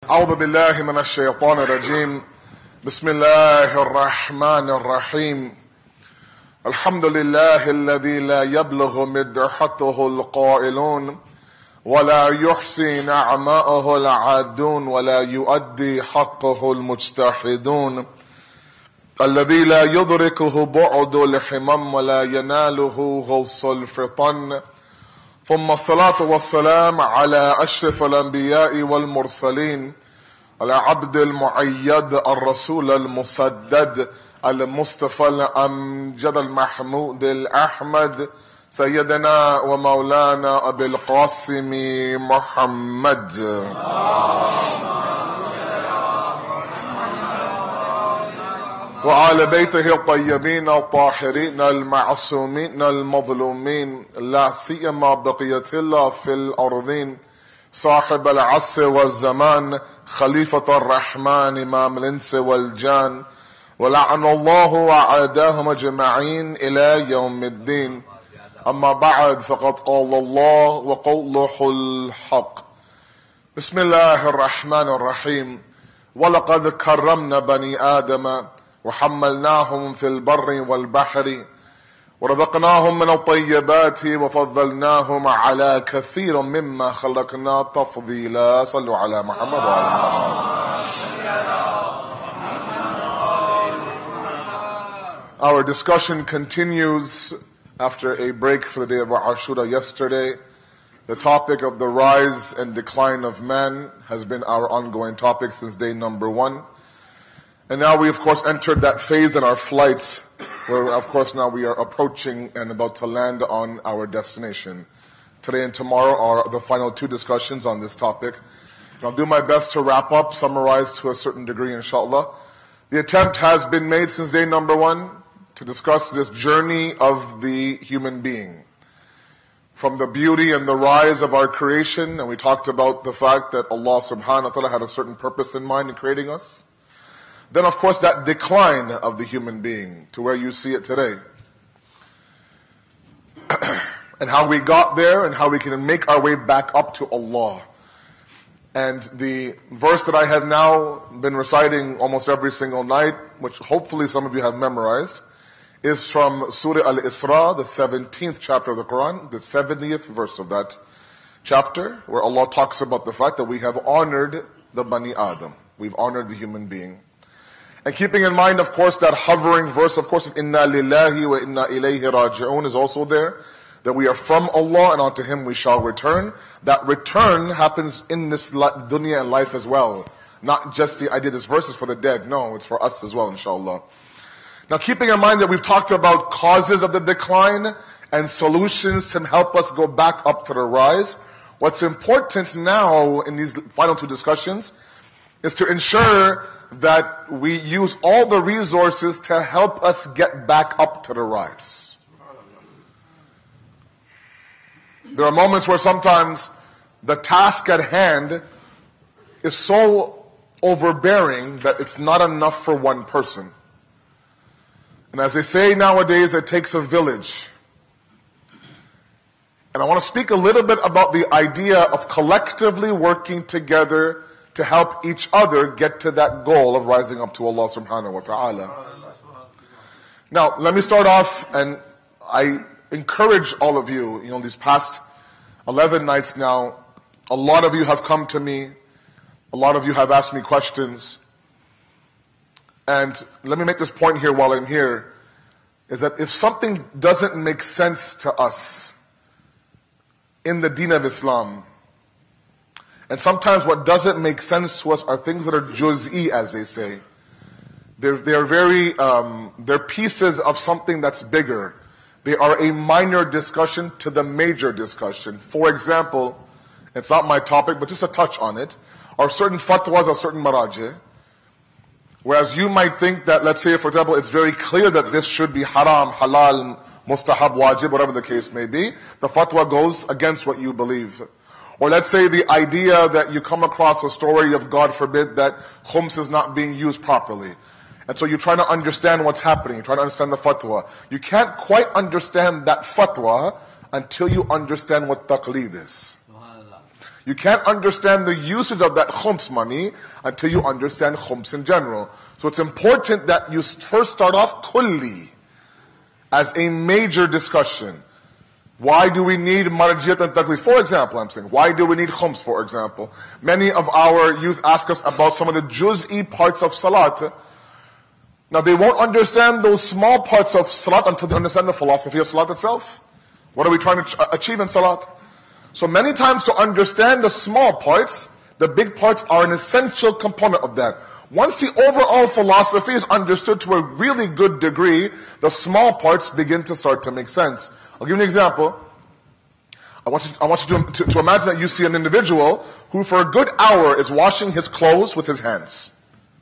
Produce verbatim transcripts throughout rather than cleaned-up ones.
أعوذ بالله من الشيطان الرجيم بسم الله الرحمن الرحيم الحمد لله الذي لا يبلغ مدحته القائلون ولا يحصي نعماءه العادون ولا يؤدي حقه المجتهدون الذي لا يدركه بعد الحمم ولا يناله غوص الفطن ثم الصلاة والسلام على أشرف الأنبياء والمرسلين على عبد المعيد الرسول المسدد المصطفى الأمجد المحمود الأحمد سيدنا ومولانا أبي القاسم محمد وعلى بيته الطيبين الطاهرين المعصومين المظلومين لا سيما بقية الله في الأرضين صاحب العصر والزمان خليفة الرحمن إمام الإنس والجان ولعن الله وعاداهم أجمعين إلى يوم الدين أما بعد فقد قال الله وقوله الحق بسم الله الرحمن الرحيم ولقد كرمنا بني آدم وحملناهم في البر والبحر ورزقناهم من الطيبات وفضلناهم على كثير مما خلقنا تفضيلا صلوا على محمد وعلى Our discussion continues after a break for the day of Ashura yesterday. The topic of the rise and decline of man has been our ongoing topic since day number one. And now we, of course, entered that phase in our flights where, of course, now we are approaching and about to land on our destination. Today and tomorrow are the final two discussions on this topic. And I'll do my best to wrap up, summarize to a certain degree, inshallah. The attempt has been made since day number one to discuss this journey of the human being. From the beauty and the rise of our creation, and we talked about the fact that Allah subhanahu wa ta'ala had a certain purpose in mind in creating us. Then, of course, that decline of the human being to where you see it today. And how we got there and how we can make our way back up to Allah. And the verse that I have now been reciting almost every single night, which hopefully some of you have memorized, is from Surah Al-Isra, the seventeenth chapter of the Quran, the seventieth verse of that chapter, where Allah talks about the fact that we have honored the Bani Adam. We've honored the human being. And keeping in mind, of course, that hovering verse, of course, Inna lillahi wa inna ilayhi raji'un is also there. That we are from Allah and unto Him we shall return. That return happens in this dunya and life as well. Not just the idea this verse is for the dead. No, it's for us as well, inshallah. Now keeping in mind that we've talked about causes of the decline and solutions to help us go back up to the rise. What's important now in these final two discussions is to ensure that we use all the resources to help us get back up to the rise. There are moments where sometimes the task at hand is so overbearing that it's not enough for one person. And as they say nowadays, it takes a village. And I want to speak a little bit about the idea of collectively working together to help each other get to that goal of rising up to Allah subhanahu wa ta'ala. Now, let me start off, and I encourage all of you, you know, these past eleven nights now, a lot of you have come to me, a lot of you have asked me questions, and let me make this point here while I'm here, is that if something doesn't make sense to us in the deen of Islam, and sometimes what doesn't make sense to us are things that are juz'i, as they say. They're, they're very, um, they're pieces of something that's bigger. They are a minor discussion to the major discussion. For example, it's not my topic, but just a touch on it, are certain fatwas or certain maraji. Whereas you might think that, let's say, for example, it's very clear that this should be haram, halal, mustahab, wajib, whatever the case may be. The fatwa goes against what you believe. Or let's say the idea that you come across a story of, God forbid, that khums is not being used properly. And so you're trying to understand what's happening. You're trying to understand the fatwa. You can't quite understand that fatwa until you understand what taqleed is. You can't understand the usage of that khums money until you understand khums in general. So it's important that you first start off kulli, as a major discussion. Why do we need marjiyat and taklif? For example, I'm saying, why do we need khums, for example? Many of our youth ask us about some of the juz'i parts of salat. Now they won't understand those small parts of salat until they understand the philosophy of salat itself. What are we trying to achieve in salat? So many times to understand the small parts, the big parts are an essential component of that. Once the overall philosophy is understood to a really good degree, the small parts begin to start to make sense. I'll give you an example. I want you, I want you to, to, to imagine that you see an individual who for a good hour is washing his clothes with his hands.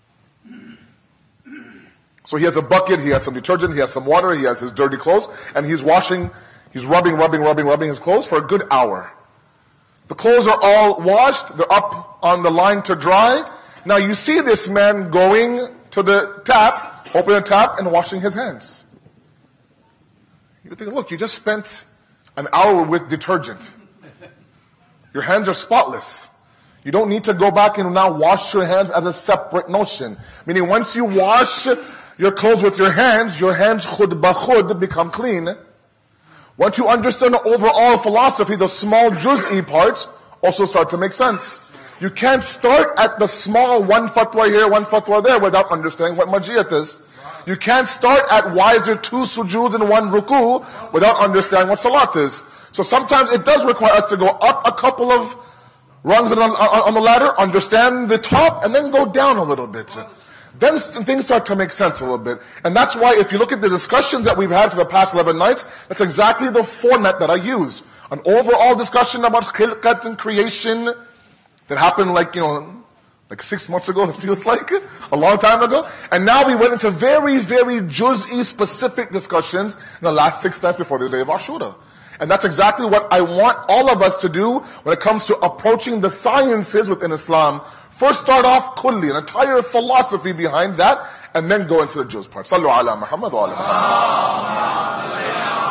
So he has a bucket, he has some detergent, he has some water, he has his dirty clothes, and he's washing, he's rubbing, rubbing, rubbing, rubbing his clothes for a good hour. The clothes are all washed, they're up on the line to dry. Now you see this man going to the tap, opening the tap and washing his hands. You think, look, you just spent an hour with detergent. Your hands are spotless. You don't need to go back and now wash your hands as a separate notion. Meaning once you wash your clothes with your hands, your hands khud ba khud become clean. Once you understand the overall philosophy, the small juz'i parts also start to make sense. You can't start at the small one fatwa here, one fatwa there without understanding what marjiyat is. You can't start at why is there two sujood and one ruku without understanding what salat is. So sometimes it does require us to go up a couple of rungs on, on, on the ladder, understand the top, and then go down a little bit. Then things start to make sense a little bit. And that's why if you look at the discussions that we've had for the past eleven nights, that's exactly the format that I used. An overall discussion about khilqat and creation that happened like, you know, like six months ago, it feels like, a long time ago. And now we went into very, very juz'i specific discussions in the last six nights before the day of Ashura. And that's exactly what I want all of us to do when it comes to approaching the sciences within Islam. First start off kulli, an entire philosophy behind that, and then go into the juz part. Sallu ala Muhammad wa ala Muhammad.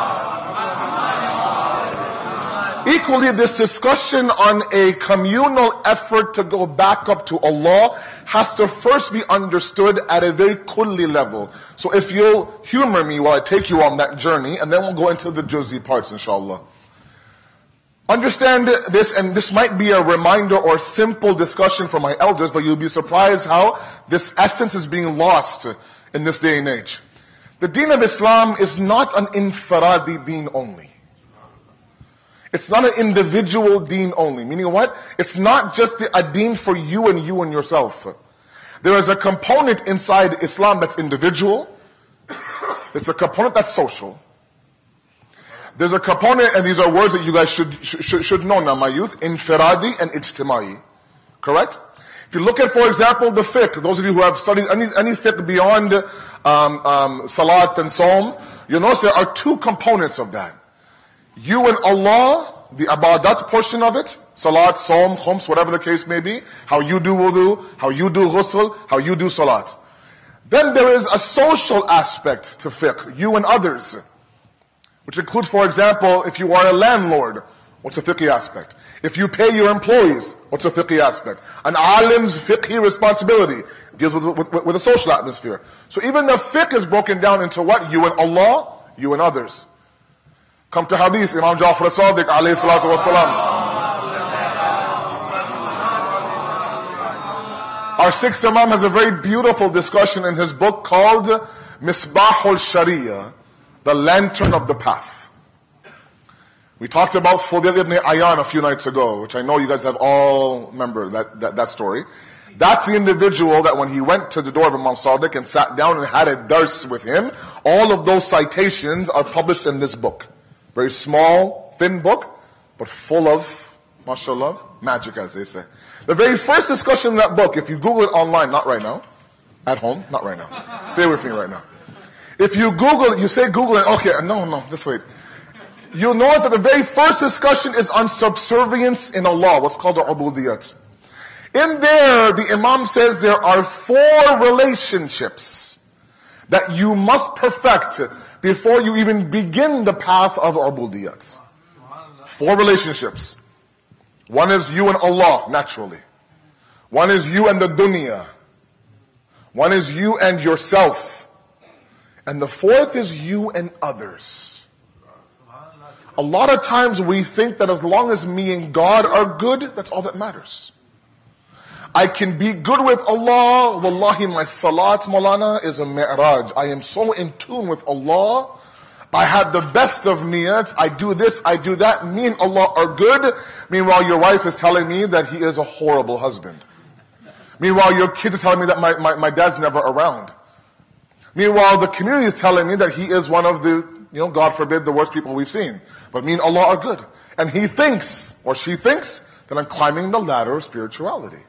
Equally, this discussion on a communal effort to go back up to Allah has to first be understood at a very kulli level. So if you'll humor me while I take you on that journey, and then we'll go into the juz'i parts, inshallah. Understand this, and this might be a reminder or simple discussion from my elders, but you'll be surprised how this essence is being lost in this day and age. The deen of Islam is not an infiradi deen only. It's not an individual deen only. Meaning what? It's not just a deen for you and you and yourself. There is a component inside Islam that's individual. There's a component that's social. There's a component, and these are words that you guys should should, should know now, my youth, infiradi and ijtimai. Correct? If you look at, for example, the fiqh, those of you who have studied any, any fiqh beyond um, um, salat and saum, you'll notice there are two components of that. You and Allah, the ibadat portion of it, salat, saum, khums, whatever the case may be, how you do wudu, how you do ghusl, how you do salat. Then there is a social aspect to fiqh, you and others, which includes, for example, if you are a landlord, what's a fiqhi aspect? If you pay your employees, what's a fiqhi aspect? An alim's fiqhi responsibility deals with, with, with a social atmosphere. So even the fiqh is broken down into what? You and Allah, you and others. Come to hadith, Imam Ja'far as-Sadiq alayhi salatu wasalam. Our sixth Imam has a very beautiful discussion in his book called Misbahul Sharia, the lantern of the path. We talked about Fudayl ibn Ayyan a few nights ago, which I know you guys have all remembered that, that, that story. That's the individual that when he went to the door of Imam Sadiq and sat down and had a dars with him, all of those citations are published in this book. Very small, thin book, but full of, mashallah, magic, as they say. The very first discussion in that book, if you Google it online, not right now, at home, not right now. Stay with me right now. If you Google it, you say Google it, okay, no, no, just wait. You'll notice that the very first discussion is on subservience in Allah, what's called the ubudiyat. In there, the Imam says there are four relationships that you must perfect before you even begin the path of ubudiyat. Four relationships. One is you and Allah, naturally. One is you and the dunya. One is you and yourself. And the fourth is you and others. A lot of times we think that as long as me and God are good, that's all that matters. I can be good with Allah. Wallahi, my salat, Maulana, is a mi'raj. I am so in tune with Allah. I have the best of niyats. I do this, I do that. Me and Allah are good. Meanwhile, your wife is telling me that he is a horrible husband. Meanwhile, your kids are telling me that my, my, my dad's never around. Meanwhile, the community is telling me that he is one of the, you know, God forbid, the worst people we've seen. But me and Allah are good. And he thinks, or she thinks, that I'm climbing the ladder of spirituality.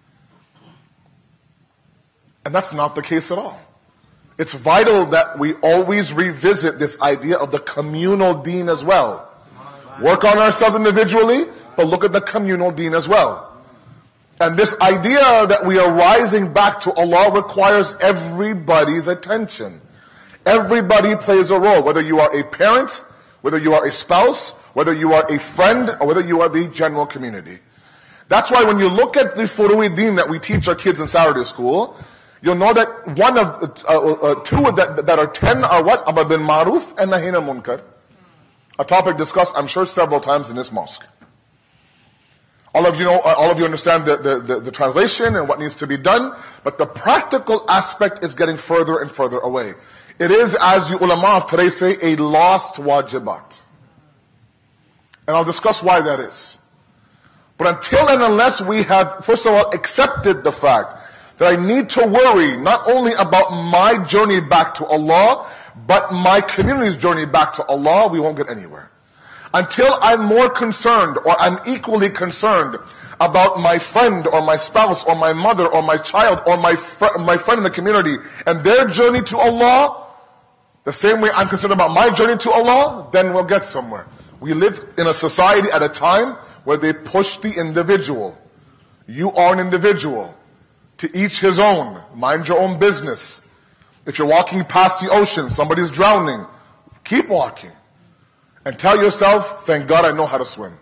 And that's not the case at all. It's vital that we always revisit this idea of the communal deen as well. Work on ourselves individually, but look at the communal deen as well. And this idea that we are rising back to Allah requires everybody's attention. Everybody plays a role, whether you are a parent, whether you are a spouse, whether you are a friend, or whether you are the general community. That's why when you look at the Furu'i Deen that we teach our kids in Saturday school, you'll know that one of, uh, uh, two that, that are ten are what? Amr bil Ma'ruf and Nahy anil Munkar. A topic discussed, I'm sure, several times in this mosque. All of you know, all of you understand the, the, the, the translation and what needs to be done, but the practical aspect is getting further and further away. It is, as the ulama of today say, a lost wajibat. And I'll discuss why that is. But until and unless we have, first of all, accepted the fact that I need to worry not only about my journey back to Allah, but my community's journey back to Allah, we won't get anywhere. Until I'm more concerned, or I'm equally concerned about my friend, or my spouse, or my mother, or my child, or my, fr- my friend in the community, and their journey to Allah, the same way I'm concerned about my journey to Allah, then we'll get somewhere. We live in a society at a time where they push the individual. You are an individual. To each his own. Mind your own business. If you're walking past the ocean, somebody's drowning, keep walking. And tell yourself, thank God I know how to swim.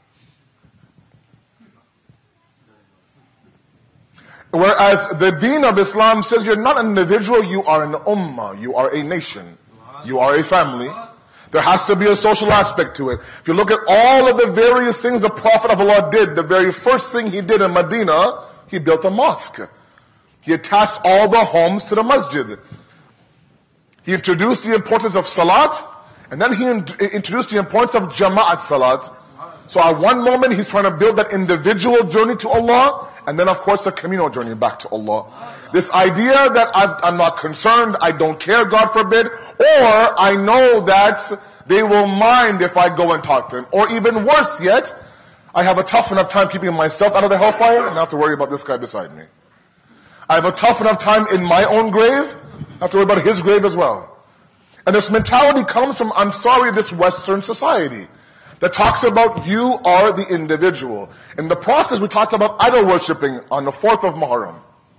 Whereas the deen of Islam says you're not an individual, you are an ummah, you are a nation, you are a family. There has to be a social aspect to it. If you look at all of the various things the Prophet of Allah did, the very first thing he did in Medina, he built a mosque. He attached all the homes to the masjid. He introduced the importance of salat, and then he in- introduced the importance of jama'at salat. So at one moment he's trying to build that individual journey to Allah, and then of course the communal journey back to Allah. This idea that I'm, I'm not concerned, I don't care, God forbid, or I know that they will mind if I go and talk to them. Or even worse yet, I have a tough enough time keeping myself out of the hellfire and not have to worry about this guy beside me. I have a tough enough time in my own grave, I have to worry about his grave as well. And this mentality comes from, I'm sorry, this Western society that talks about you are the individual. In the process, we talked about idol worshipping on the fourth of Muharram.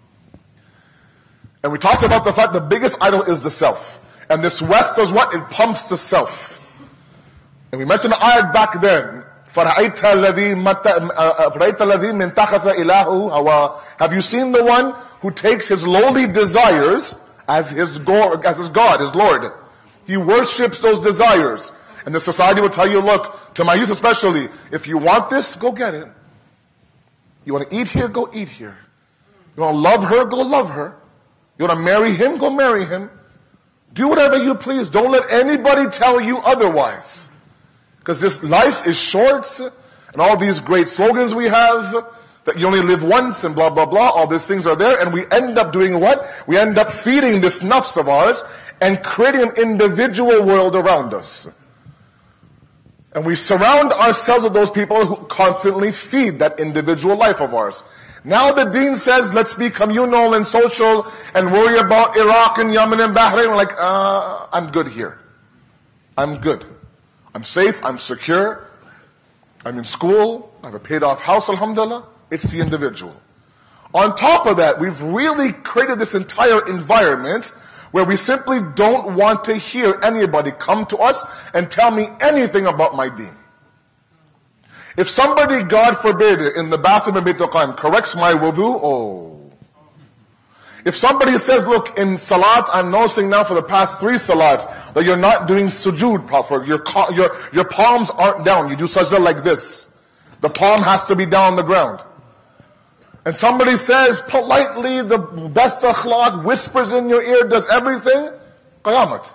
And we talked about the fact the biggest idol is the self. And this West does what? It pumps the self. And we mentioned the ayat back then. فَرَأَيْتَ الَّذِي مِنْ تَخَذَ إِلَهُ هَوَى. Have you seen the one who takes his lowly desires as his, go- as his God, his Lord? He worships those desires. And the society will tell you, look, to my youth especially, if you want this, go get it. You want to eat here, go eat here. You want to love her, go love her. You want to marry him, go marry him. Do whatever you please. Don't let anybody tell you otherwise. Because this life is short, and all these great slogans we have, that you only live once, and blah, blah, blah, all these things are there, and we end up doing what? We end up feeding this nafs of ours, and creating an individual world around us. And we surround ourselves with those people who constantly feed that individual life of ours. Now the deen says, let's be communal and social and worry about Iraq and Yemen and Bahrain. We're like, uh, I'm good here. I'm good. I'm safe, I'm secure. I'm in school, I have a paid off house, alhamdulillah. It's the individual. On top of that, we've really created this entire environment where we simply don't want to hear anybody come to us and tell me anything about my deen. If somebody, God forbid, in the bathroom in Bayt al-Qaim corrects my wudu, oh. If somebody says, look, in salat, I'm noticing now for the past three salats that you're not doing sujood proper. Your, your, your palms aren't down. You do sajda like this. The palm has to be down on the ground. And somebody says politely, the best akhlaq, whispers in your ear, does everything, qayamat.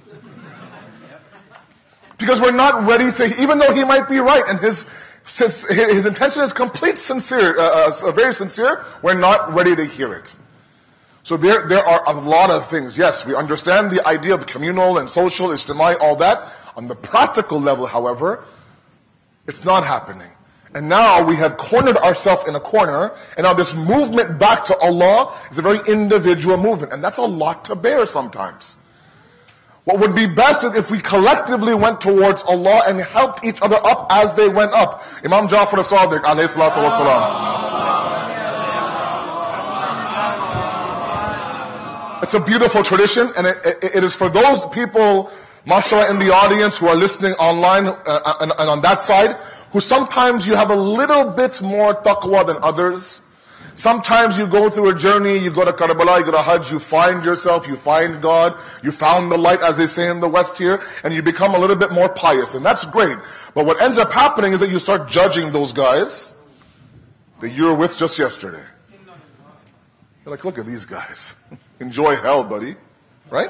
Because we're not ready to, even though he might be right, and his his intention is complete sincere, uh, uh, very sincere, we're not ready to hear it. So there, there are a lot of things. Yes, we understand the idea of communal and social, ijtimai, all that. On the practical level, however, it's not happening. And now we have cornered ourselves in a corner, and now this movement back to Allah is a very individual movement, and that's a lot to bear sometimes. What would be best is if we collectively went towards Allah and helped each other up as they went up. Imam Ja'far as-Sadiq, alayhi salatu wasalam. It's a beautiful tradition, and it, it, it is for those people, mashallah, in the audience who are listening online uh, and, and on that side, who sometimes you have a little bit more taqwa than others. Sometimes you go through a journey, you go to Karbala, you go to Hajj, you find yourself, you find God, you found the light, as they say in the West here, and you become a little bit more pious, and that's great. But what ends up happening is that you start judging those guys that you were with just yesterday. You're like, look at these guys. Enjoy hell, buddy. Right?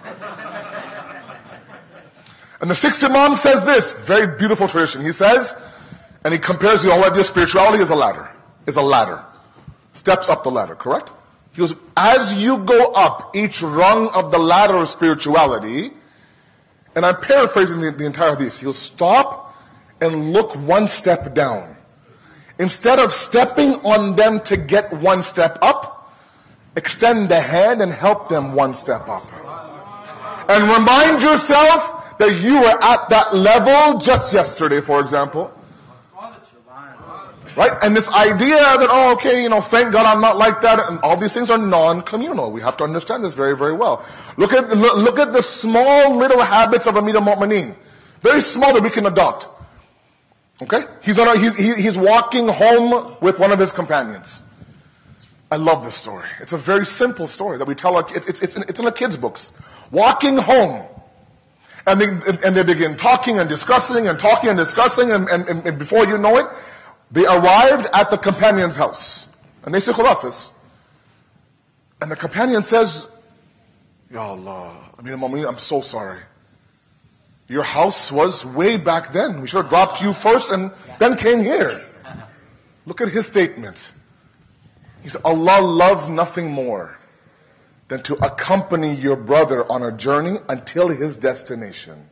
And the sixth Imam says this, very beautiful tradition. He says, and he compares the whole idea of spirituality as a ladder. Is a ladder. Steps up the ladder, correct? He goes, as you go up each rung of the ladder of spirituality, and I'm paraphrasing the, the entire hadith, he'll stop and look one step down. Instead of stepping on them to get one step up, extend the hand and help them one step up. And remind yourself that you were at that level just yesterday, for example. Right? And this idea that, oh, okay, you know, thank God I'm not like that, and all these things are non-communal. We have to understand this very, very well. Look at look, look at the small little habits of Amir al-Mu'mineen. Very small that we can adopt. Okay? He's, on a, he's, he, he's walking home with one of his companions. I love this story. It's a very simple story that we tell our kids. It's, it's, it's in the kids' books. Walking home. And they, and they begin talking and discussing and talking and discussing, and, and, and before you know it, they arrived at the companion's house. And they say, Khulafis. And the companion says, Ya Allah, I mean, I'm so sorry. Your house was way back then. We should have dropped you first and then came here. Look at his statement. He said, Allah loves nothing more than to accompany your brother on a journey until his destination.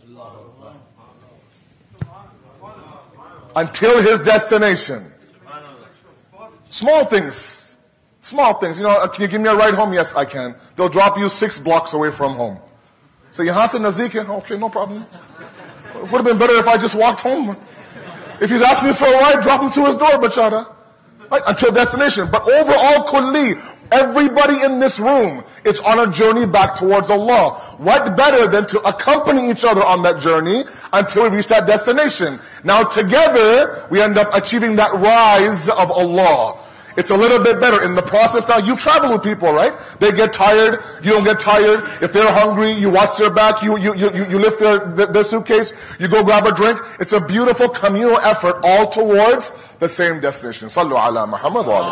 Until his destination. Small things. Small things. You know, can you give me a ride home? Yes, I can. They'll drop you six blocks away from home. So, yahan se nazik hai? Okay, no problem. It would have been better if I just walked home. If he's asking me for a ride, drop him to his door, bachara. Right? Until destination. But overall, kulli, everybody in this room is on a journey back towards Allah. What better than to accompany each other on that journey until we reach that destination? Now together, we end up achieving that rise of Allah. It's a little bit better in the process. Now, you've traveled with people, right? They get tired, you don't get tired. If they're hungry, you watch their back, you you you, you lift their, their, their suitcase, you go grab a drink. It's a beautiful communal effort all towards the same destination. Sallu ala Muhammad wa ala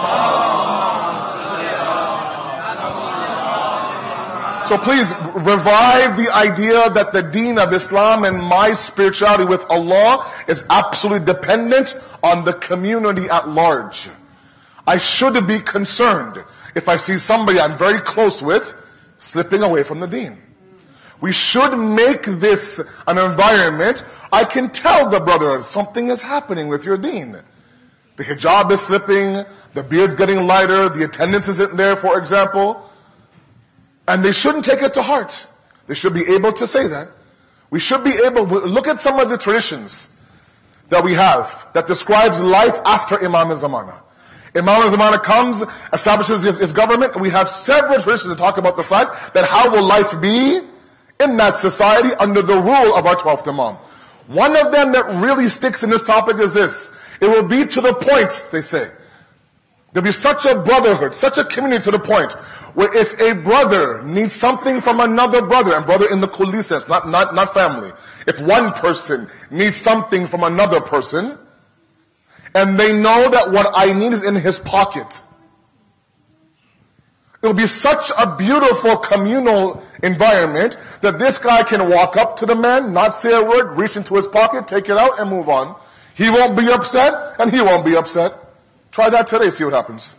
Muhammad. So please, revive the idea that the deen of Islam and my spirituality with Allah is absolutely dependent on the community at large. I should be concerned if I see somebody I'm very close with slipping away from the deen. We should make this an environment. I can tell the brother something is happening with your deen. The hijab is slipping, the beard's getting lighter, the attendance isn't there, for example. And they shouldn't take it to heart. They should be able to say that. We should be able to look at some of the traditions that we have that describes life after Imam Zamana. Imam Zamana comes, establishes his, his government, and we have several traditions to talk about the fact that how will life be in that society under the rule of our twelfth Imam. One of them that really sticks in this topic is this. It will be to the point, they say. There'll be such a brotherhood, such a community to the point where if a brother needs something from another brother, and brother in the kulli sense, not, not, not family. If one person needs something from another person, and they know that what I need is in his pocket, it'll be such a beautiful communal environment that this guy can walk up to the man, not say a word, reach into his pocket, take it out, and move on. He won't be upset, and he won't be upset. Try that today, see what happens.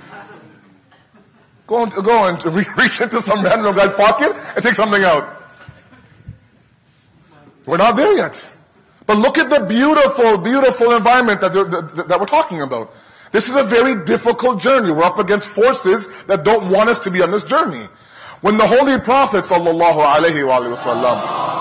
Go and, go and reach into some random guy's pocket and take something out. We're not there yet. But look at the beautiful, beautiful environment that, that, that we're talking about. This is a very difficult journey. We're up against forces that don't want us to be on this journey. When the Holy Prophet sallallahu alaihi wasallam,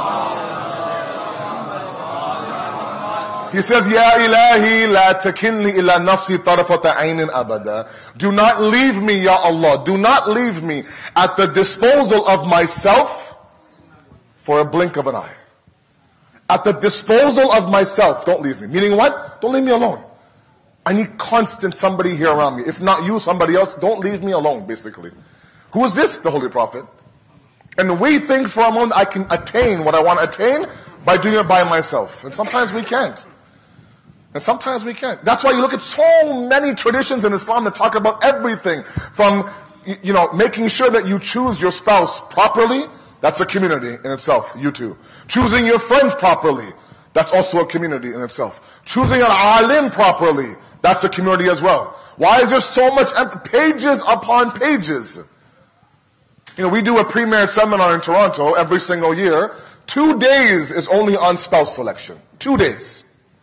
he says, Ya ilahi la takinni ila nafsi tarafata aynin abada. Do not leave me, Ya Allah. Do not leave me at the disposal of myself for a blink of an eye. At the disposal of myself, don't leave me. Meaning what? Don't leave me alone. I need constant somebody here around me. If not you, somebody else. Don't leave me alone, basically. Who is this? The Holy Prophet. And we think for a moment I can attain what I want to attain by doing it by myself. And sometimes we can't. And sometimes we can't. That's why you look at so many traditions in Islam that talk about everything. From, you know, making sure that you choose your spouse properly. That's a community in itself, you too. Choosing your friends properly. That's also a community in itself. Choosing an alim properly. That's a community as well. Why is there so much, pages upon pages? You know, we do a pre-marriage seminar in Toronto every single year. Two days is only on spouse selection. Two days.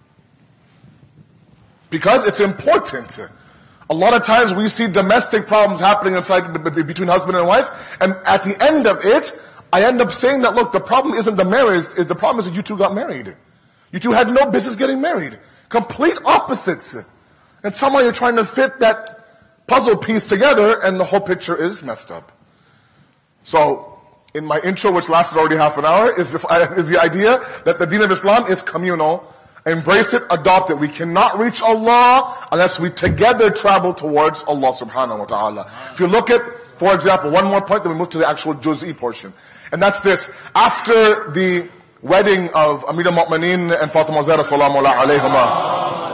Because it's important. A lot of times we see domestic problems happening inside between husband and wife, and at the end of it, I end up saying that, look, the problem isn't the marriage, is the problem is that you two got married. You two had no business getting married. Complete opposites. And somehow you're trying to fit that puzzle piece together, and the whole picture is messed up. So, in my intro, which lasted already half an hour, is the, is the idea that the deen of Islam is communal. Embrace it, adopt it. We cannot reach Allah unless we together travel towards Allah subhanahu wa ta'ala. If you look at, for example, one more point, then we move to the actual juz'i portion. And that's this. After the wedding of Amir al-Mu'mineen and Fatima Zahra salamu alayhima,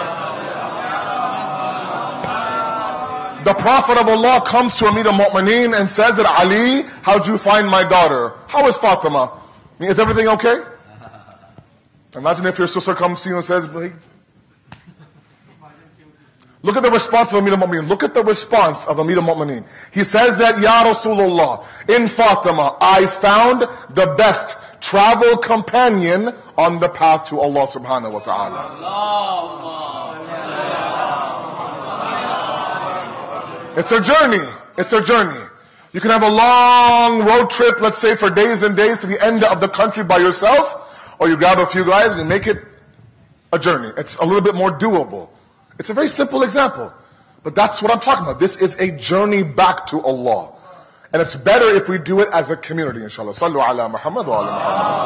the Prophet of Allah comes to Amir al-Mu'mineen and says that, Ali, how'd you find my daughter? How is Fatima? I mean, is everything okay? Imagine if your sister comes to you and says, hey. Look at the response of Amir al-Mu'mineen. Look at the response of Amir al-Mu'mineen. He says that, Ya Rasulullah, in Fatima, I found the best travel companion on the path to Allah subhanahu wa ta'ala. It's a journey. It's a journey. You can have a long road trip, let's say for days and days to the end of the country by yourself, or you grab a few guys and you make it a journey. It's a little bit more doable. It's a very simple example. But that's what I'm talking about. This is a journey back to Allah. And it's better if we do it as a community, inshallah. Sallu ala Muhammad wa ala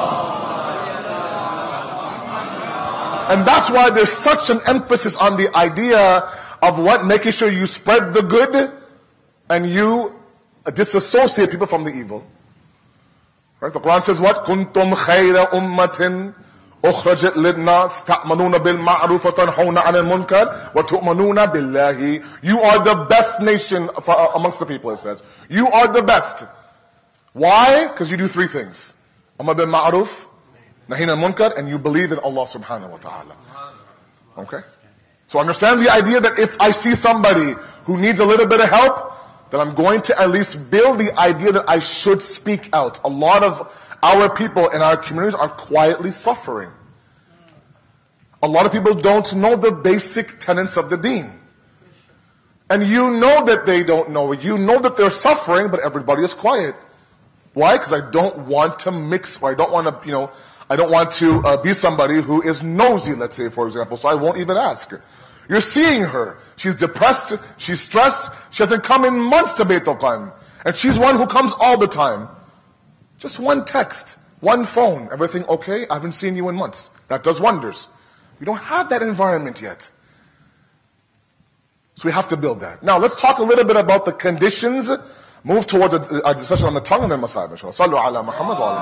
Muhammad. And that's why there's such an emphasis on the idea of what? Making sure you spread the good and you disassociate people from the evil. Right? The Quran says what? كُنْتُمْ خَيْرَ أُمَّةٍ أُخْرَجَتْ لِلنَّاسِ تَأْمَنُونَ بِالْمَعْرُوفِ وَتَنْحَوْنَ عَنِ الْمُنْكَرِ وَتُؤْمَنُونَ بِاللَّهِ. You are the best nation amongst the people, it says. You are the best. Why? Because you do three things. أَمَّا بِالْمَعْرُوفِ نَهِينَ الْمُنْكَرِ, and you believe in Allah subhanahu wa ta'ala. Okay? So understand the idea that if I see somebody who needs a little bit of help, then I'm going to at least build the idea that I should speak out. A lot of our people in our communities are quietly suffering. A lot of people don't know the basic tenets of the deen. And you know that they don't know it. You know that they're suffering, but everybody is quiet. Why? Because I don't want to mix, or I don't want to, you know, I don't want to uh, be somebody who is nosy, let's say, for example, so I won't even ask. You're seeing her. She's depressed. She's stressed. She hasn't come in months to Beit al-Qan. And she's one who comes all the time. Just one text. One phone, everything okay? I haven't seen you in months. That does wonders. We don't have that environment yet. So we have to build that. Now let's talk a little bit about the conditions. Move towards a, a discussion on the tongue and then masayib, inshallah. Sallu ala Muhammad wa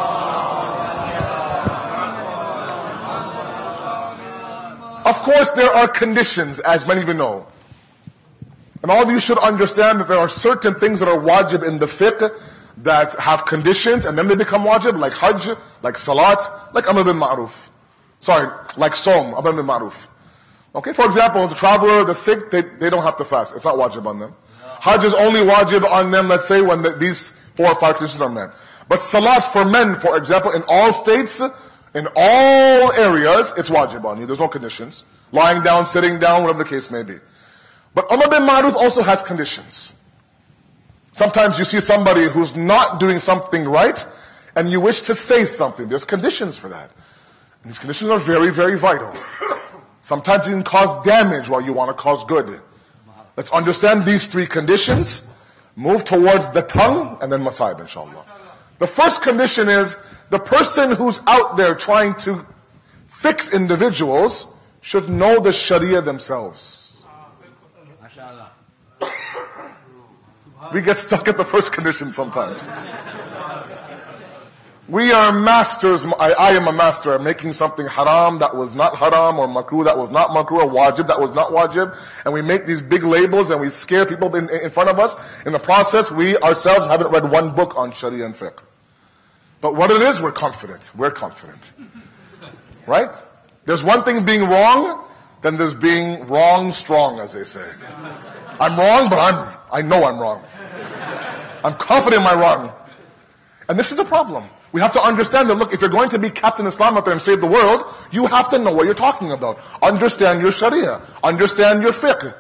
ala. Of course, there are conditions, as many of you know. And all of you should understand that there are certain things that are wajib in the fiqh that have conditions and then they become wajib, like hajj, like salat, like amr bin ma'ruf. Sorry, like som, amr bin ma'ruf. Okay, for example, the traveler, the sick, they, they don't have to fast. It's not wajib on them. Hajj is only wajib on them, let's say, when the, these four or five conditions are met. But salat for men, for example, in all states, in all areas, it's wajib on you. There's no conditions. Lying down, sitting down, whatever the case may be. But amr bin ma'ruf also has conditions. Sometimes you see somebody who's not doing something right, and you wish to say something. There's conditions for that. And these conditions are very, very vital. Sometimes you can cause damage while you want to cause good. Let's understand these three conditions, move towards the tongue, and then masayib, inshallah. The first condition is, the person who's out there trying to fix individuals should know the Sharia themselves. We get stuck at the first condition sometimes. We are masters, I, I am a master at making something haram that was not haram, or makruh that was not makruh, or wajib that was not wajib. And we make these big labels and we scare people in, in front of us. In the process, we ourselves haven't read one book on Sharia and fiqh. But what it is, we're confident. We're confident. Right? There's one thing being wrong, then there's being wrong strong, as they say. I'm wrong, but I'm, I know I'm wrong. I'm confident I'm wrong. And this is the problem. We have to understand that, look, if you're going to be Captain Islam out there and save the world, you have to know what you're talking about. Understand your Sharia. Understand your fiqh.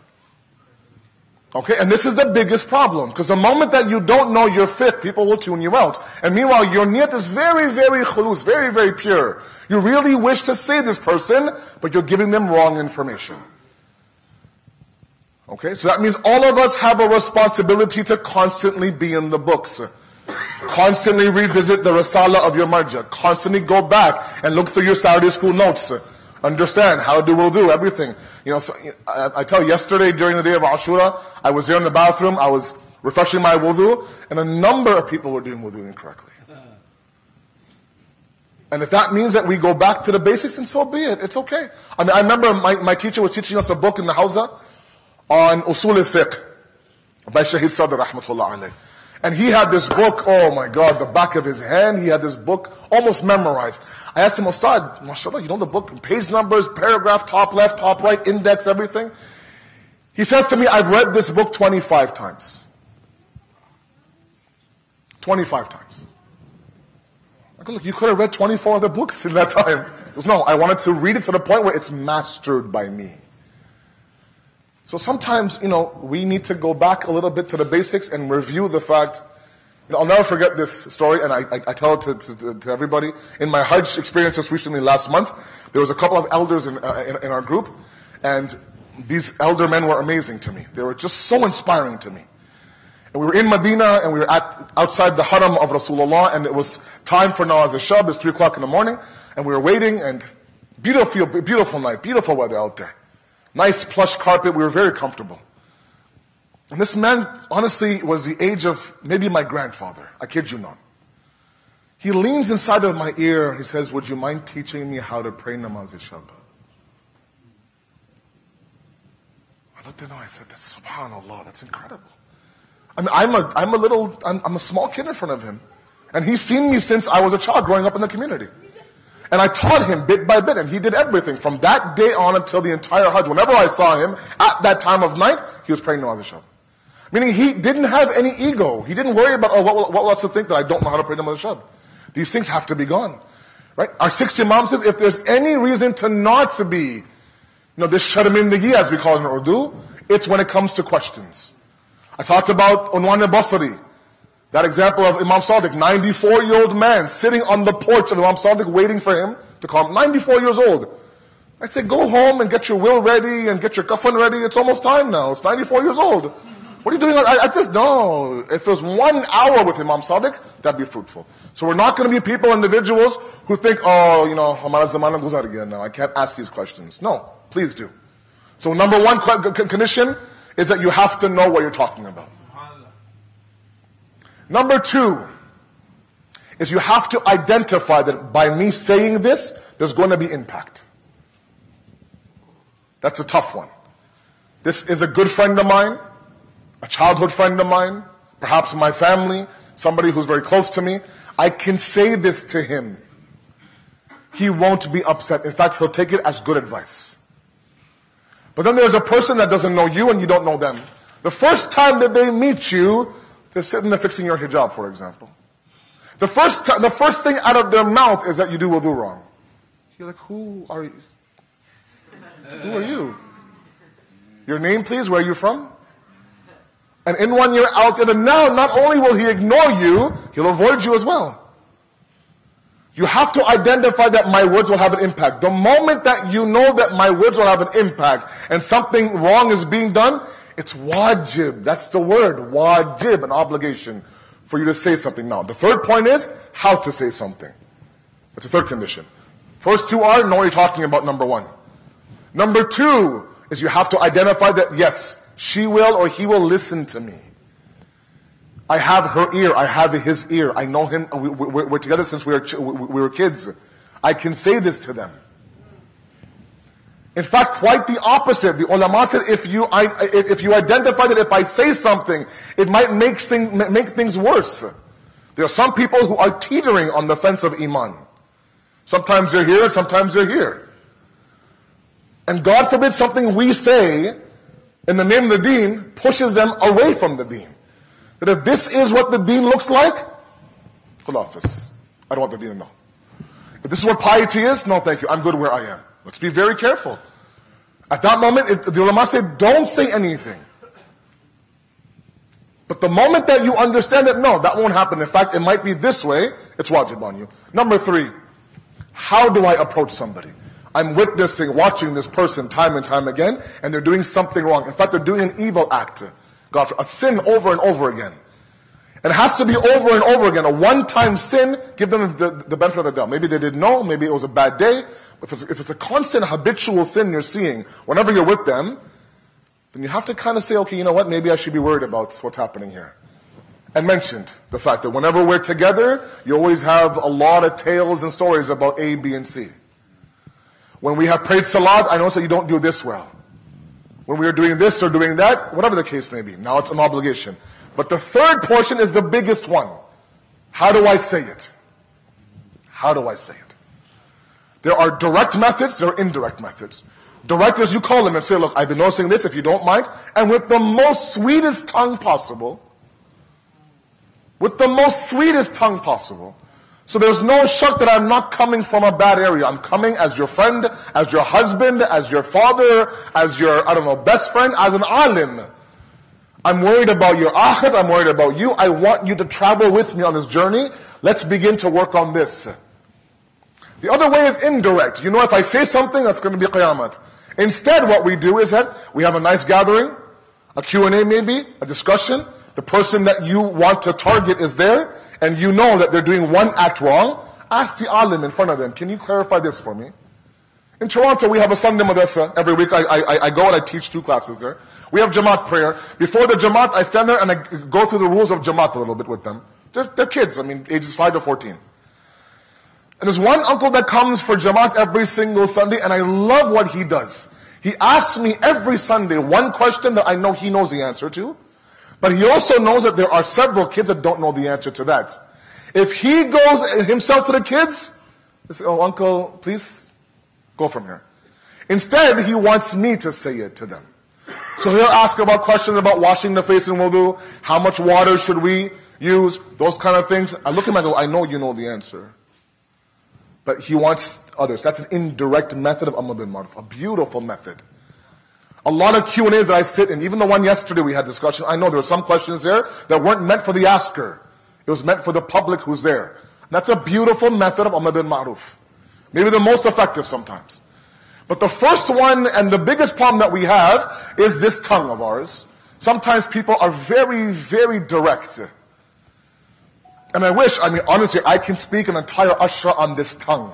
Okay, and this is the biggest problem. Because the moment that you don't know your fiqh, people will tune you out. And meanwhile, your niyat is very, very khulus, very, very pure. You really wish to save this person, but you're giving them wrong information. Okay, so that means all of us have a responsibility to constantly be in the books. Constantly revisit the Risala of your marja. Constantly go back and look through your Saturday school notes. Understand how to wudu, everything. You know, so, I, I tell you, yesterday during the day of Ashura, I was there in the bathroom, I was refreshing my wudu, and a number of people were doing wudu incorrectly. And if that means that we go back to the basics, then so be it. It's okay. I mean, I remember my, my teacher was teaching us a book in the Hawza on Usul al-Fiqh by Shahid Sadr, rahmatullah alayh. And he had this book, oh my God, the back of his hand, he had this book almost memorized. I asked him, Ustad, mashallah, you know the book, page numbers, paragraph, top left, top right, index, everything? He says to me, I've read this book twenty-five times. twenty-five times. I go, look, you could have read twenty-four other books in that time. He goes, no, I wanted to read it to the point where it's mastered by me. So sometimes, you know, we need to go back a little bit to the basics and review the fact. You know, I'll never forget this story, and I, I, I tell it to, to, to everybody. In my Hajj experience just recently last month, there was a couple of elders in, uh, in, in our group, and these elder men were amazing to me. They were just so inspiring to me. And we were in Medina, and we were at outside the haram of Rasulullah, and it was time for Nawaz al-Shab. It's three o'clock in the morning, and we were waiting, and beautiful, beautiful night, beautiful weather out there. Nice plush carpet, we were very comfortable. And this man, honestly, was the age of maybe my grandfather. I kid you not. He leans inside of my ear, he says, would you mind teaching me how to pray namaz al-Shab? I looked at him, I said, that's subhanallah, that's incredible. I mean, I'm a, I'm a little, I'm, I'm a small kid in front of him. And he's seen me since I was a child growing up in the community. And I taught him bit by bit, and he did everything. From that day on until the entire Hajj, whenever I saw him, at that time of night, he was praying Nawaz al-Shab. Meaning he didn't have any ego. He didn't worry about, oh, what, what, what will to think that I don't know how to pray Nawaz al-Shab. These things have to be gone. Right? Our sixth Imam says, if there's any reason to not to be, you know, this sharmindagi, as we call it in Urdu, it's when it comes to questions. I talked about Unwan al-Basri. That example of Imam Sadiq, ninety-four-year-old man sitting on the porch of Imam Sadiq waiting for him to come. ninety-four years old. I'd say, go home and get your will ready and get your kafan ready. It's almost time now. It's ninety-four years old. What are you doing? I, I just, no. If it was one hour with Imam Sadiq, that'd be fruitful. So we're not going to be people, individuals, who think, oh, you know, hamara zamana guzar gaya now, I can't ask these questions. No, please do. So number one condition is that you have to know what you're talking about. Number two is you have to identify that by me saying this, there's going to be impact. That's a tough one. This is a good friend of mine, a childhood friend of mine, perhaps my family, somebody who's very close to me. I can say this to him. He won't be upset. In fact, he'll take it as good advice. But then there's a person that doesn't know you and you don't know them. The first time that they meet you, they're sitting there fixing your hijab, for example. The first t- the first thing out of their mouth is that you do wudu wrong. You're like, who are you? Who are you? Your name, please? Where are you from? And in one year, out the other. Now, not only will he ignore you, he'll avoid you as well. You have to identify that my words will have an impact. The moment that you know that my words will have an impact and something wrong is being done, it's wajib. That's the word, wajib, an obligation for you to say something. Now, the third point is how to say something. That's the third condition. First two are, know what you're talking about, number one. Number two is you have to identify that, yes, she will or he will listen to me. I have her ear, I have his ear. I know him, we, we, we're together since we were, we were kids. I can say this to them. In fact, quite the opposite. The ulama said, if you, I, if you identify that if I say something, it might make, thing, make things worse. There are some people who are teetering on the fence of iman. Sometimes they're here, sometimes they're here. And God forbid something we say in the name of the deen pushes them away from the deen. That if this is what the deen looks like, khulafis. I don't want the deen to know. If this is what piety is, no thank you, I'm good where I am. Let's be very careful. At that moment, it, the ulama said, don't say anything. But the moment that you understand that, no, that won't happen. In fact, it might be this way, it's wajib on you. Number three, how do I approach somebody? I'm witnessing, watching this person time and time again, and they're doing something wrong. In fact, they're doing an evil act. God, a sin over and over again. And it has to be over and over again. A one-time sin, give them the, the benefit of the doubt. Maybe they didn't know, maybe it was a bad day. If it's, if it's a constant habitual sin you're seeing, whenever you're with them, then you have to kind of say, okay, you know what, maybe I should be worried about what's happening here. And mentioned the fact that whenever we're together, you always have a lot of tales and stories about A, B, and C. When we have prayed salat, I notice that you don't do this well. When we are doing this or doing that, whatever the case may be. Now it's an obligation. But the third portion is the biggest one. How do I say it? How do I say it? There are direct methods, there are indirect methods. Direct is you call them and say, look, I've been noticing this, if you don't mind. And with the most sweetest tongue possible, with the most sweetest tongue possible, so there's no shak that I'm not coming from a bad area. I'm coming as your friend, as your husband, as your father, as your, I don't know, best friend, as an alim. I'm worried about your akhir, I'm worried about you. I want you to travel with me on this journey. Let's begin to work on this. The other way is indirect. You know, if I say something, that's going to be qiyamah. Instead, what we do is that we have a nice gathering, a Q and A maybe, a discussion. The person that you want to target is there, and you know that they're doing one act wrong. Ask the alim in front of them, can you clarify this for me? In Toronto, we have a Sunday madrasa. Every week I, I, I go and I teach two classes there. We have Jamaat prayer. Before the Jamaat, I stand there and I go through the rules of Jamaat a little bit with them. They're, they're kids, I mean, ages five to fourteen. And there's one uncle that comes for Jamaat every single Sunday, and I love what he does. He asks me every Sunday one question that I know he knows the answer to, but he also knows that there are several kids that don't know the answer to that. If he goes himself to the kids, they say, oh, uncle, please, go from here. Instead, he wants me to say it to them. So he'll ask about questions about washing the face in wudu, how much water should we use, those kind of things. I look at him and I go, I know you know the answer. But he wants others. That's an indirect method of Amr bil Ma'ruf, a beautiful method. A lot of Q and A's that I sit in, even the one yesterday we had discussion, I know there were some questions there that weren't meant for the asker. It was meant for the public who's there. That's a beautiful method of Amr bil Ma'ruf. Maybe the most effective sometimes. But the first one and the biggest problem that we have is this tongue of ours. Sometimes people are very, very direct. And I wish, I mean, honestly, I can speak an entire ashra on this tongue.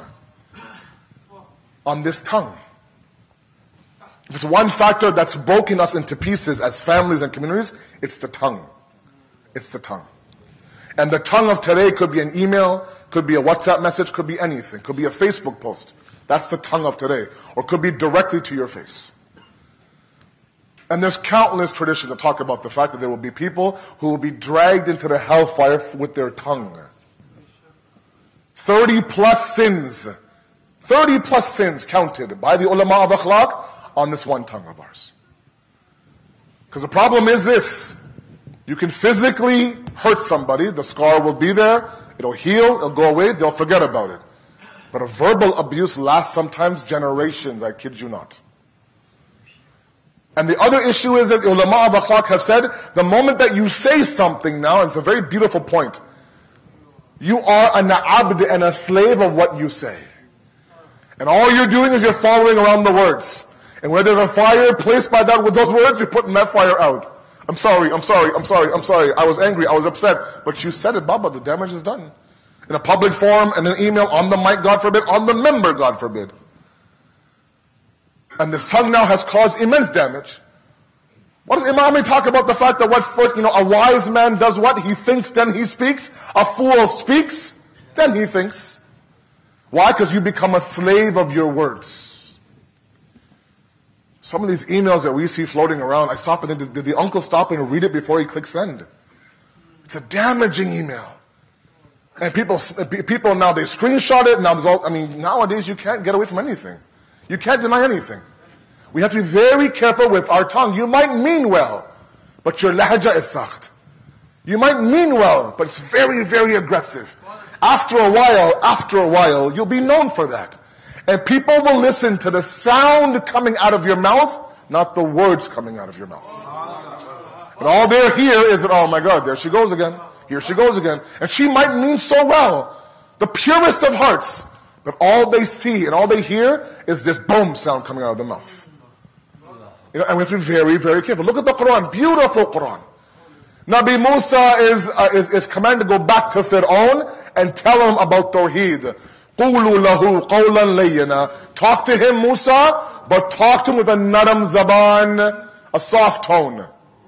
On this tongue. If it's one factor that's broken us into pieces as families and communities, it's the tongue. It's the tongue. And the tongue of today could be an email, could be a WhatsApp message, could be anything, could be a Facebook post. That's the tongue of today. Or could be directly to your face. And there's countless traditions that talk about the fact that there will be people who will be dragged into the hellfire with their tongue. thirty plus sins. thirty plus sins counted by the ulama of akhlaq on this one tongue of ours. Because the problem is this. You can physically hurt somebody, the scar will be there, it'll heal, it'll go away, they'll forget about it. But a verbal abuse lasts sometimes generations, I kid you not. And the other issue is that the ulama of akhlaq have said, the moment that you say something now, and it's a very beautiful point, you are an abd and a slave of what you say. And all you're doing is you're following around the words. And where there's a fire placed by that with those words, you're putting that fire out. I'm sorry, I'm sorry, I'm sorry, I'm sorry. I was angry, I was upset. But you said it, Baba, the damage is done. In a public forum, in an email, on the mic, God forbid, on the member, God forbid. And this tongue now has caused immense damage. What does Imam Ali talk about the fact that what first, you know, a wise man does what? He thinks, then he speaks. A fool speaks, then he thinks. Why? Because you become a slave of your words. Some of these emails that we see floating around, I stop and think, did, did the uncle stop and read it before he clicked send? It's a damaging email. And people, people now, they screenshot it, now there's all, I mean, nowadays you can't get away from anything. You can't deny anything. We have to be very careful with our tongue. You might mean well, but your lahja is sakht. You might mean well, but it's very, very aggressive. After a while, after a while, you'll be known for that. And people will listen to the sound coming out of your mouth, not the words coming out of your mouth. And all they hear is that, oh my God, there she goes again. Here she goes again. And she might mean so well. The purest of hearts. But all they see and all they hear is this boom sound coming out of the mouth. You know, and we have to be very, very careful. Look at the Quran. Beautiful Quran. Nabi Musa is, uh, is, is commanded to go back to Fir'aun and tell him about Tawheed. قُولُوا لَهُ قَوْلًا لَيِّنًا. Talk to him, Musa, but talk to him with a naram zaban, a soft tone.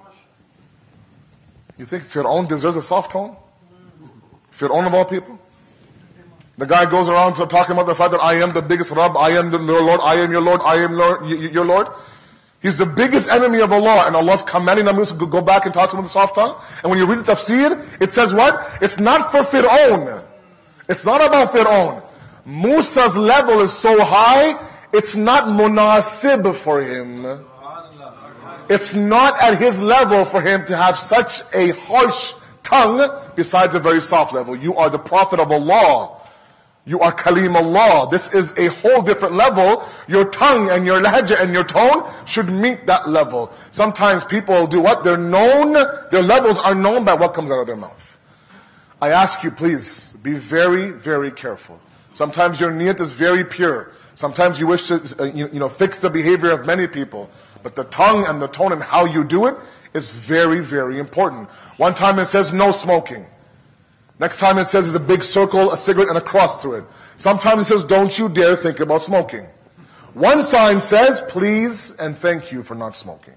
You think Fir'aun deserves a soft tone? Fir'aun of all people? The guy goes around to talking about the fact that I am the biggest Rabb, I am the, your Lord, I am your Lord, I am Lord, your Lord. He's the biggest enemy of Allah, and Allah's commanding Nabi Musa to go back and talk to him with a soft tongue. And when you read the tafsir, it says what? It's not for Fir'aun. It's not about Fir'aun. Musa's level is so high, it's not munasib for him. It's not at his level for him to have such a harsh tongue besides a very soft level. You are the Prophet of Allah. You are Kalim Allah. This is a whole different level. Your tongue and your lahja and your tone should meet that level. Sometimes people do what? They're known, their levels are known by what comes out of their mouth. I ask you, please, be very, very careful. Sometimes your niyat is very pure. Sometimes you wish to uh, you, you know, fix the behavior of many people. But the tongue and the tone and how you do it is very, very important. One time it says no smoking. Next time it says there's a big circle, a cigarette, and a cross through it. Sometimes it says don't you dare think about smoking. One sign says please and thank you for not smoking.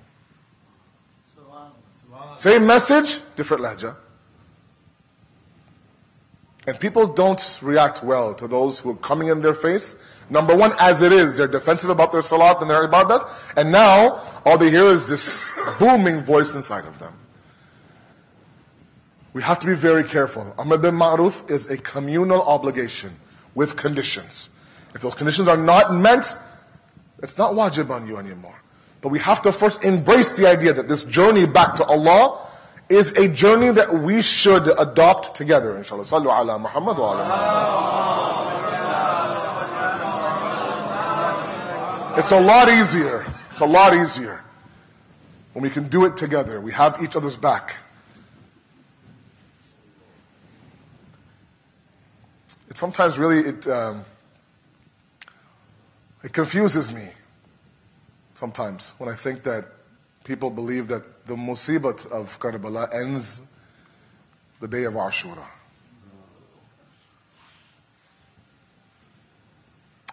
Same message, different lahja. And people don't react well to those who are coming in their face. Number one, as it is, they're defensive about their salat and their ibadat. And now, all they hear is this booming voice inside of them. We have to be very careful. Amr bin Ma'ruf is a communal obligation with conditions. If those conditions are not met, it's not wajib on you anymore. But we have to first embrace the idea that this journey back to Allah is a journey that we should adopt together. Inshallah. Sallu ala Muhammad wa ala Muhammad. It's a lot easier. It's a lot easier when we can do it together. We have each other's back. It sometimes really, it, um, it confuses me sometimes when I think that people believe that the musibat of Karbala ends the day of Ashura.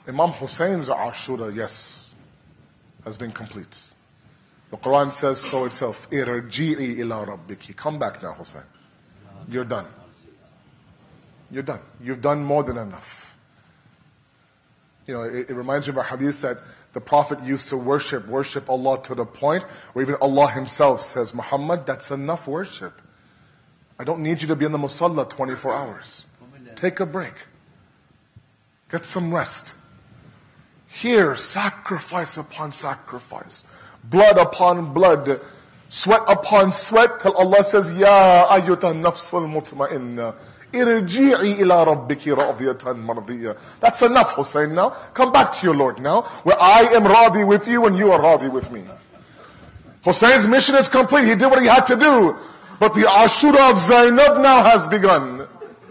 Imam Hussein's Ashura, yes, has been complete. The Quran says so itself. Irji'i ila rabbiki. Come back now, Hussein. You're done. You're done. You've done more than enough. You know, it, it reminds me of a hadith that the Prophet used to worship, worship Allah to the point where even Allah Himself says, Muhammad, that's enough worship. I don't need you to be in the musalla twenty-four hours. Take a break. Get some rest. Here, sacrifice upon sacrifice. Blood upon blood. Sweat upon sweat. Till Allah says, Ya ayyuta nafsul mutma'inna. Irji'i ila rabbiki radiyatan mardiyya. That's enough, Hussein, now. Come back to your Lord now. Where I am radi with you and you are radi with me. Hussein's mission is complete. He did what he had to do. But the Ashura of Zainab now has begun.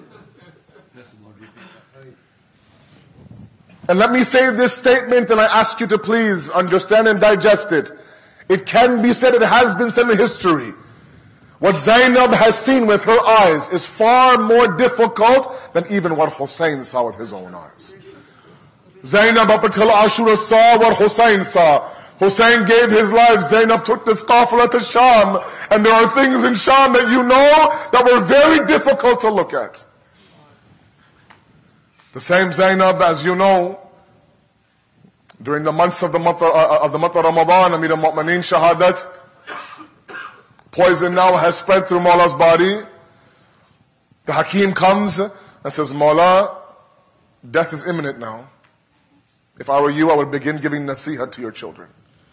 And let me say this statement, and I ask you to please understand and digest it. It can be said, it has been said in history. What Zainab has seen with her eyes is far more difficult than even what Hussein saw with his own eyes. Zainab up until Ashura saw what Hussein saw. Hussein gave his life. Zainab took this qafla to Sham. And there are things in Sham that you know that were very difficult to look at. The same Zainab, as you know, during the months of the month of, uh, of the month of Ramadan, Amir al-Mu'mineen Shahadat, poison now has spread through Mawla's body. The Hakim comes and says, Mawla, death is imminent now. If I were you, I would begin giving nasiha to your children.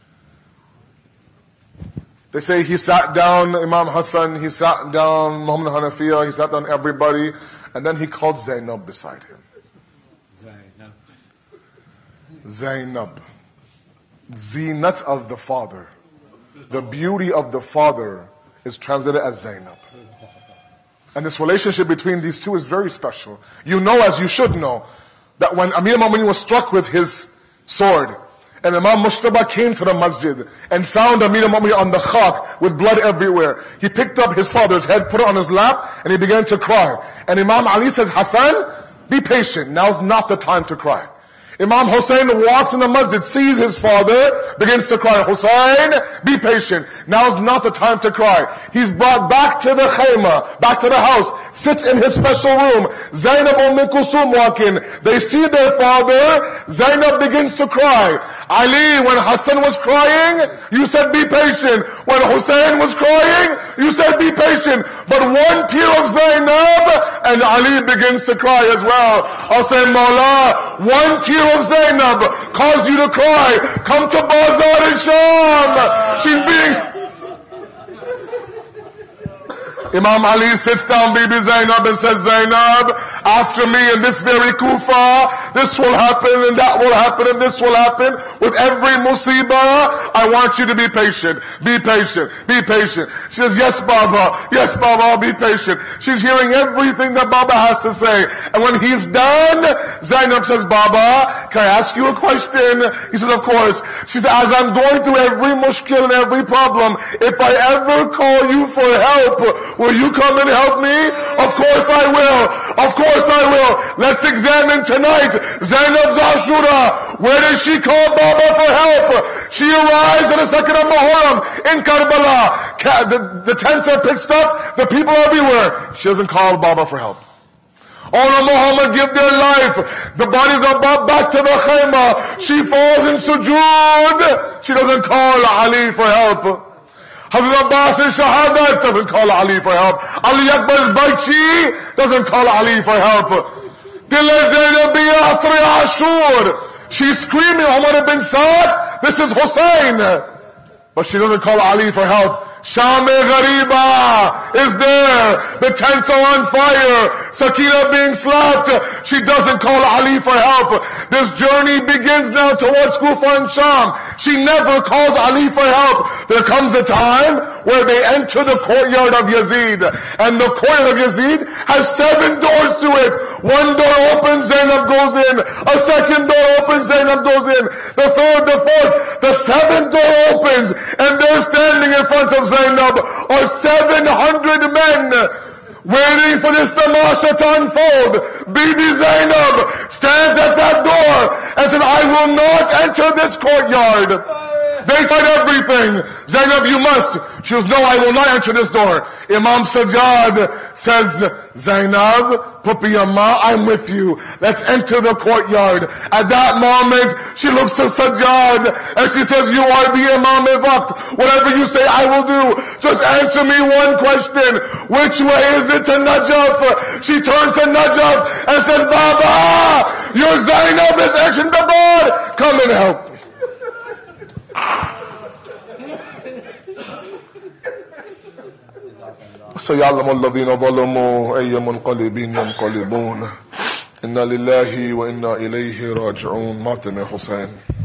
They say he sat down, Imam Hassan, he sat down, Muhammad Hanafiya, he sat down everybody, and then he called Zainab beside him. Zainab. Zainab. Zinat of the father. The beauty of the father is translated as Zainab. And this relationship between these two is very special. You know, as you should know, that when Amir al-Mu'mineen was struck with his sword, and Imam Mushtaba came to the masjid and found Amir al-Mu'mineen on the khak with blood everywhere, he picked up his father's head, put it on his lap, and he began to cry. And Imam Ali says, Hassan, be patient. Now's not the time to cry. Imam Hussein walks in the masjid, sees his father, begins to cry. Hussein, be patient. Now's not the time to cry. He's brought back to the khayma, back to the house, sits in his special room. Zainab Umm Kulsum walk in. They see their father. Zainab begins to cry. Ali, when Hassan was crying, you said be patient. When Hussein was crying, you said be patient. But one tear of Zainab, and Ali begins to cry as well. I'll say, Mawla, one tear of Zainab caused you to cry. Come to Bazar in Sham. She's being... Imam Ali sits down, Bibi Zainab, and says, Zainab, after me in this very Kufa, this will happen, and that will happen, and this will happen. With every musibah, I want you to be patient. Be patient. Be patient. She says, yes, Baba. Yes, Baba, I'll be patient. She's hearing everything that Baba has to say. And when he's done, Zainab says, Baba, can I ask you a question? He says, of course. She says, as I'm going through every mushkil and every problem, if I ever call you for help, will you come and help me? Of course I will. Of course I will. Let's examine tonight Zainab's Ashura. Where did she call Baba for help? She arrives on the second of Muharram in Karbala. The, the tents are pitched up. The people are everywhere. She doesn't call Baba for help. All of Muhammad give their life. The bodies are brought back to the khayma. She falls in sujood. She doesn't call Ali for help. Hazrat Abbas in Shahadat doesn't call Ali for help. Ali Akbar's Baichi doesn't call Ali for help. Dil Zainab bi Asri Ashur. She's screaming, Umar ibn Saad, this is Hussein. But she doesn't call Ali for help. Sham-e-Ghariba is there. The tents are on fire. Sakina being slapped. She doesn't call Ali for help. This journey begins now towards Kufa and Sham. She never calls Ali for help. There comes a time where they enter the courtyard of Yazid. And the courtyard of Yazid has seven doors to it. One door opens, Zainab goes in. A second door opens, Zainab goes in. The third, the fourth. The seventh door opens. And they're standing in front of Zainab are seven hundred men waiting for this tamasha to unfold. Bibi Zainab stands at that door and says, I will not enter this courtyard. They tried everything. Zainab, you must. She goes, no, I will not enter this door. Imam Sajjad says, Zainab, Pupi Amma, I'm with you. Let's enter the courtyard. At that moment, she looks to Sajjad and she says, you are the Imam Waqt. Whatever you say, I will do. Just answer me one question. Which way is it to Najaf? She turns to Najaf and says, Baba, your Zainab is entering the bar. Come and help. سيعلم الذين ظلموا أي منقلبين ينقلبون إنا لله وإنا إليه راجعون. ماتم يا حسين.